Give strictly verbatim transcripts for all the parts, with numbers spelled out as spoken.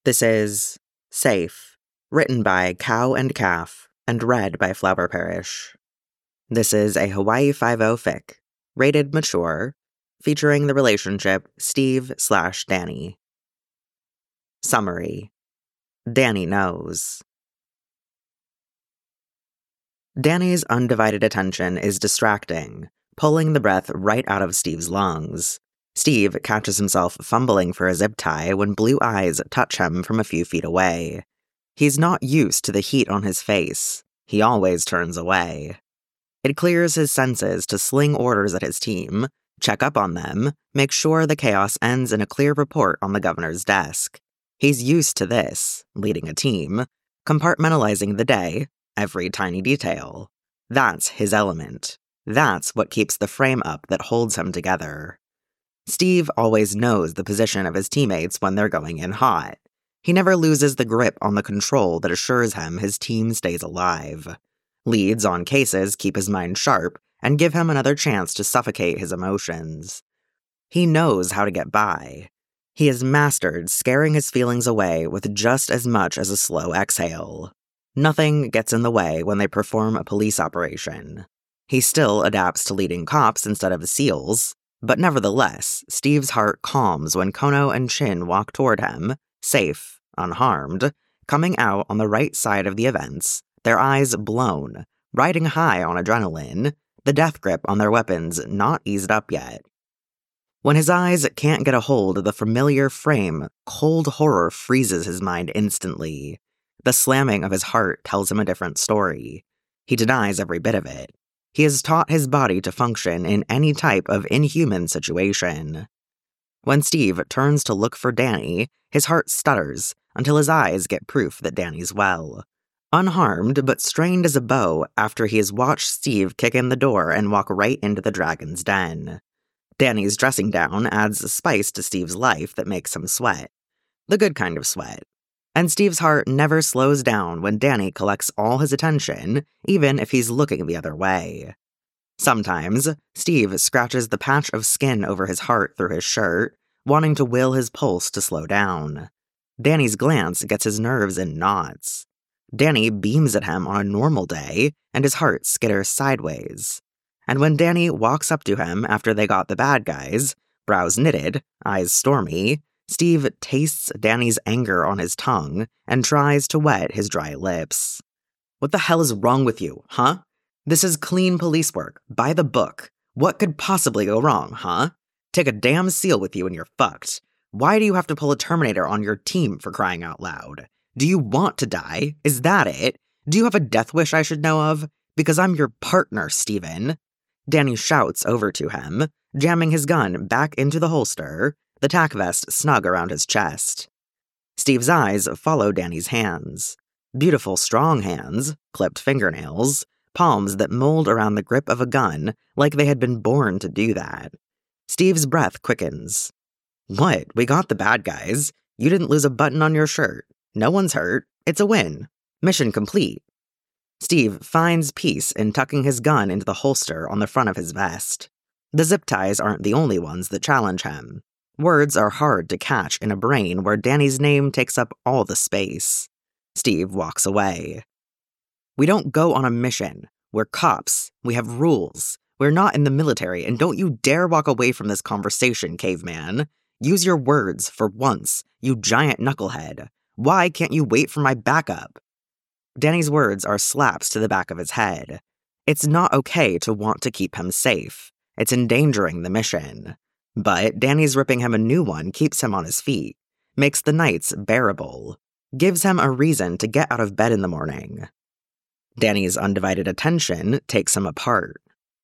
This is Safe, written by Cow and Calf, and read by Flower Parish. This is a Hawaii Five-O fic, rated mature, featuring the relationship Steve slash Danny. Summary. Danny knows. Danny's undivided attention is distracting, pulling the breath right out of Steve's lungs. Steve catches himself fumbling for a zip tie when blue eyes touch him from a few feet away. He's not used to the heat on his face. He always turns away. It clears his senses to sling orders at his team, check up on them, make sure the chaos ends in a clear report on the governor's desk. He's used to this, leading a team, compartmentalizing the day, every tiny detail. That's his element. That's what keeps the frame up that holds him together. Steve always knows the position of his teammates when they're going in hot. He never loses the grip on the control that assures him his team stays alive. Leads on cases keep his mind sharp and give him another chance to suffocate his emotions. He knows how to get by. He has mastered scaring his feelings away with just as much as a slow exhale. Nothing gets in the way when they perform a police operation. He still adapts to leading cops instead of SEALs, but nevertheless, Steve's heart calms when Kono and Chin walk toward him, safe, unharmed, coming out on the right side of the events, their eyes blown, riding high on adrenaline, the death grip on their weapons not eased up yet. When his eyes can't get a hold of the familiar frame, cold horror freezes his mind instantly. The slamming of his heart tells him a different story. He denies every bit of it. He has taught his body to function in any type of inhuman situation. When Steve turns to look for Danny, his heart stutters until his eyes get proof that Danny's well. Unharmed but strained as a bow after he has watched Steve kick in the door and walk right into the dragon's den. Danny's dressing down adds a spice to Steve's life that makes him sweat. The good kind of sweat. And Steve's heart never slows down when Danny collects all his attention, even if he's looking the other way. Sometimes, Steve scratches the patch of skin over his heart through his shirt, wanting to will his pulse to slow down. Danny's glance gets his nerves in knots. Danny beams at him on a normal day, and his heart skitters sideways. And when Danny walks up to him after they got the bad guys, brows knitted, eyes stormy, Steve tastes Danny's anger on his tongue and tries to wet his dry lips. What the hell is wrong with you, huh? This is clean police work, by the book. What could possibly go wrong, huh? Take a damn SEAL with you and you're fucked. Why do you have to pull a Terminator on your team, for crying out loud? Do you want to die? Is that it? Do you have a death wish I should know of? Because I'm your partner, Steven. Danny shouts over to him, jamming his gun back into the holster, the tack vest snug around his chest. Steve's eyes follow Danny's hands. Beautiful, strong hands, clipped fingernails, palms that mold around the grip of a gun like they had been born to do that. Steve's breath quickens. What? We got the bad guys. You didn't lose a button on your shirt. No one's hurt. It's a win. Mission complete. Steve finds peace in tucking his gun into the holster on the front of his vest. The zip ties aren't the only ones that challenge him. Words are hard to catch in a brain where Danny's name takes up all the space. Steve walks away. We don't go on a mission. We're cops. We have rules. We're not in the military, and don't you dare walk away from this conversation, caveman. Use your words for once, you giant knucklehead. Why can't you wait for my backup? Danny's words are slaps to the back of his head. It's not okay to want to keep him safe. It's endangering the mission. But Danny's ripping him a new one keeps him on his feet, makes the nights bearable, gives him a reason to get out of bed in the morning. Danny's undivided attention takes him apart.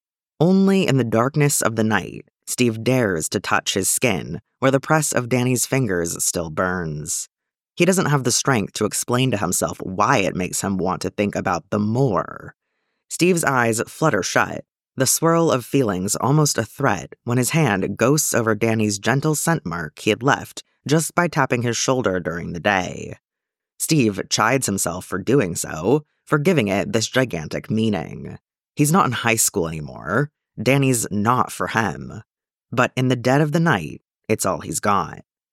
Only in the darkness of the night, Steve dares to touch his skin where the press of Danny's fingers still burns. He doesn't have the strength to explain to himself why it makes him want to think about the more. Steve's eyes flutter shut, the swirl of feelings almost a threat when his hand ghosts over Danny's gentle scent mark he had left just by tapping his shoulder during the day. Steve chides himself for doing so, for giving it this gigantic meaning. He's not in high school anymore. Danny's not for him. But in the dead of the night, it's all he's got.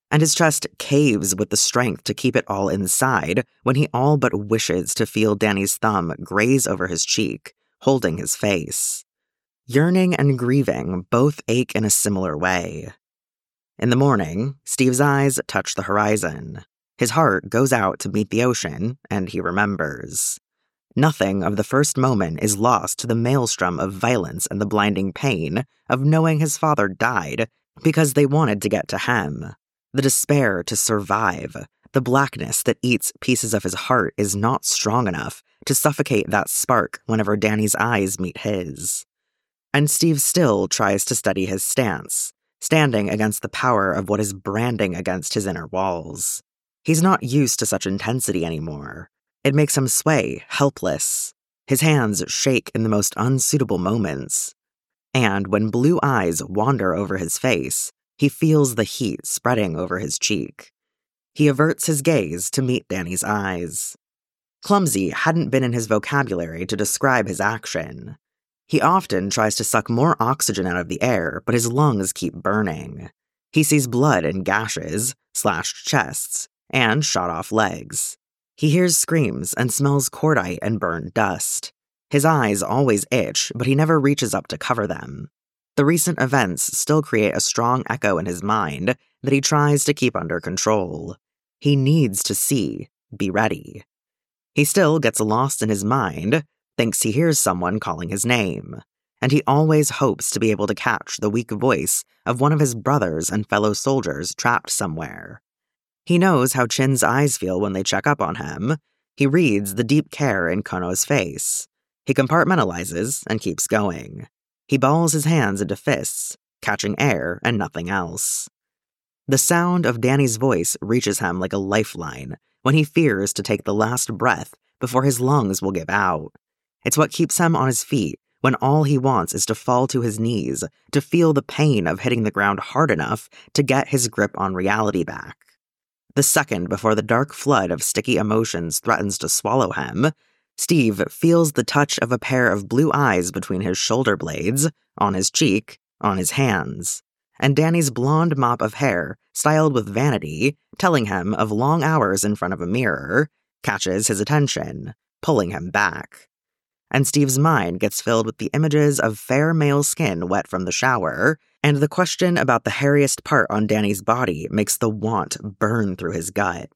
And his chest caves with the strength to keep it all inside when he all but wishes to feel Danny's thumb graze over his cheek, holding his face. Yearning and grieving both ache in a similar way. In the morning, Steve's eyes touch the horizon. His heart goes out to meet the ocean, and he remembers. Nothing of the first moment is lost to the maelstrom of violence and the blinding pain of knowing his father died because they wanted to get to him. The despair to survive, the blackness that eats pieces of his heart is not strong enough to suffocate that spark whenever Danny's eyes meet his. And Steve still tries to steady his stance, standing against the power of what is branding against his inner walls. He's not used to such intensity anymore. It makes him sway, helpless. His hands shake in the most unsuitable moments. And when blue eyes wander over his face, he feels the heat spreading over his cheek. He averts his gaze to meet Danny's eyes. Clumsy hadn't been in his vocabulary to describe his action. He often tries to suck more oxygen out of the air, but his lungs keep burning. He sees blood in gashes, slashed chests, and shot-off legs. He hears screams and smells cordite and burned dust. His eyes always itch, but he never reaches up to cover them. The recent events still create a strong echo in his mind that he tries to keep under control. He needs to see, be ready. He still gets lost in his mind, thinks he hears someone calling his name, and he always hopes to be able to catch the weak voice of one of his brothers and fellow soldiers trapped somewhere. He knows how Chin's eyes feel when they check up on him. He reads the deep care in Kono's face. He compartmentalizes and keeps going. He balls his hands into fists, catching air and nothing else. The sound of Danny's voice reaches him like a lifeline when he fears to take the last breath before his lungs will give out. It's what keeps him on his feet when all he wants is to fall to his knees, to feel the pain of hitting the ground hard enough to get his grip on reality back. The second before the dark flood of sticky emotions threatens to swallow him, Steve feels the touch of a pair of blue eyes between his shoulder blades, on his cheek, on his hands, and Danny's blonde mop of hair, styled with vanity, telling him of long hours in front of a mirror, catches his attention, pulling him back. And Steve's mind gets filled with the images of fair male skin wet from the shower, and the question about the hairiest part on Danny's body makes the want burn through his gut.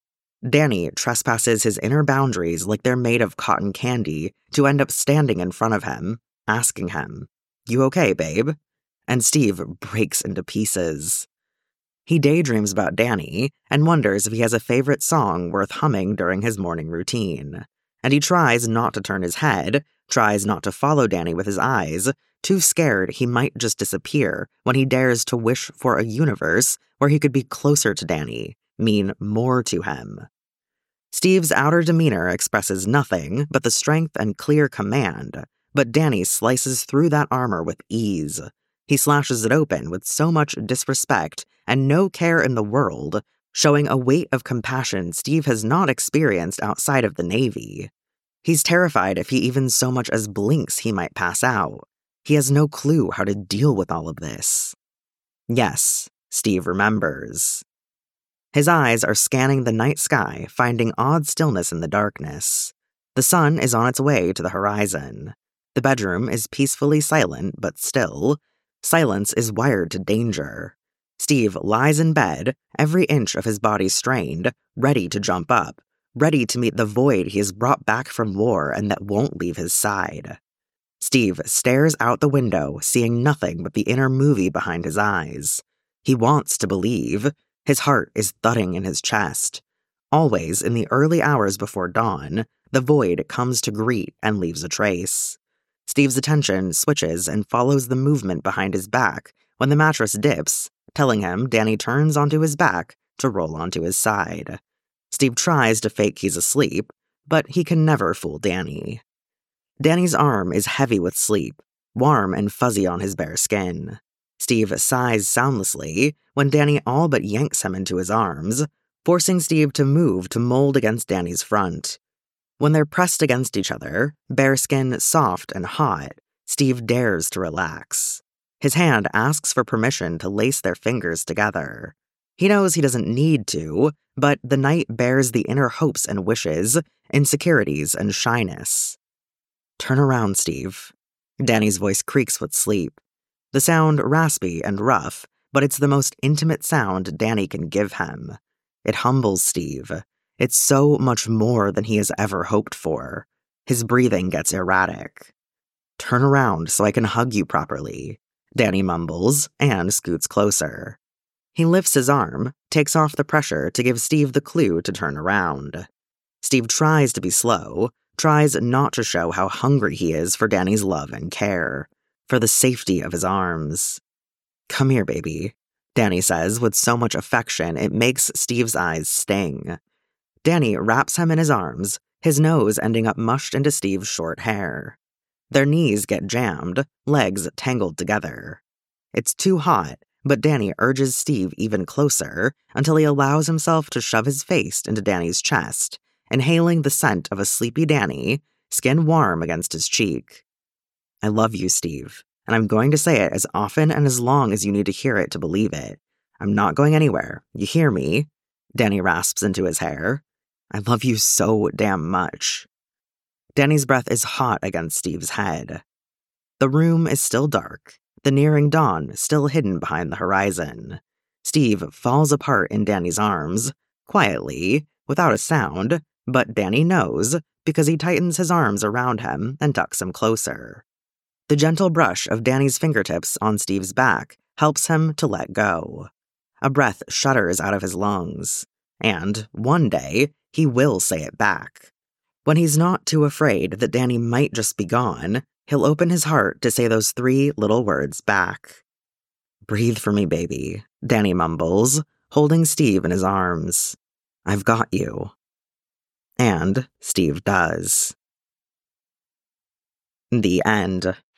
Danny trespasses his inner boundaries like they're made of cotton candy to end up standing in front of him, asking him, "You okay, babe?" And Steve breaks into pieces. He daydreams about Danny and wonders if he has a favorite song worth humming during his morning routine. And he tries not to turn his head, tries not to follow Danny with his eyes, too scared he might just disappear when he dares to wish for a universe where he could be closer to Danny, mean more to him. Steve's outer demeanor expresses nothing but the strength and clear command, but Danny slices through that armor with ease. He slashes it open with so much disrespect and no care in the world, showing a weight of compassion Steve has not experienced outside of the Navy. He's terrified if he even so much as blinks he might pass out. He has no clue how to deal with all of this. Yes, Steve remembers. His eyes are scanning the night sky, finding odd stillness in the darkness. The sun is on its way to the horizon. The bedroom is peacefully silent, but still. Silence is wired to danger. Steve lies in bed, every inch of his body strained, ready to jump up, ready to meet the void he has brought back from war and that won't leave his side. Steve stares out the window, seeing nothing but the inner movie behind his eyes. He wants to believe. His heart is thudding in his chest. Always, in the early hours before dawn, the void comes to greet and leaves a trace. Steve's attention switches and follows the movement behind his back when the mattress dips, telling him Danny turns onto his back to roll onto his side. Steve tries to fake he's asleep, but he can never fool Danny. Danny's arm is heavy with sleep, warm and fuzzy on his bare skin. Steve sighs soundlessly when Danny all but yanks him into his arms, forcing Steve to move to mold against Danny's front. When they're pressed against each other, bare skin soft and hot, Steve dares to relax. His hand asks for permission to lace their fingers together. He knows he doesn't need to, but the night bears the inner hopes and wishes, insecurities and shyness. Turn around, Steve. Danny's voice creaks with sleep. The sound raspy and rough, but it's the most intimate sound Danny can give him. It humbles Steve. It's so much more than he has ever hoped for. His breathing gets erratic. Turn around so I can hug you properly, Danny mumbles and scoots closer. He lifts his arm, takes off the pressure to give Steve the clue to turn around. Steve tries to be slow, tries not to show how hungry he is for Danny's love and care, for the safety of his arms. Come here, baby, Danny says with so much affection it makes Steve's eyes sting. Danny wraps him in his arms, his nose ending up mushed into Steve's short hair. Their knees get jammed, legs tangled together. It's too hot, but Danny urges Steve even closer until he allows himself to shove his face into Danny's chest, inhaling the scent of a sleepy Danny, skin warm against his cheek. I love you, Steve, and I'm going to say it as often and as long as you need to hear it to believe it. I'm not going anywhere. You hear me? Danny rasps into his hair. I love you so damn much. Danny's breath is hot against Steve's head. The room is still dark, the nearing dawn still hidden behind the horizon. Steve falls apart in Danny's arms, quietly, without a sound, but Danny knows because he tightens his arms around him and tucks him closer. The gentle brush of Danny's fingertips on Steve's back helps him to let go. A breath shudders out of his lungs, and one day he will say it back. When he's not too afraid that Danny might just be gone, he'll open his heart to say those three little words back. Breathe for me, baby, Danny mumbles, holding Steve in his arms. I've got you. And Steve does. The end.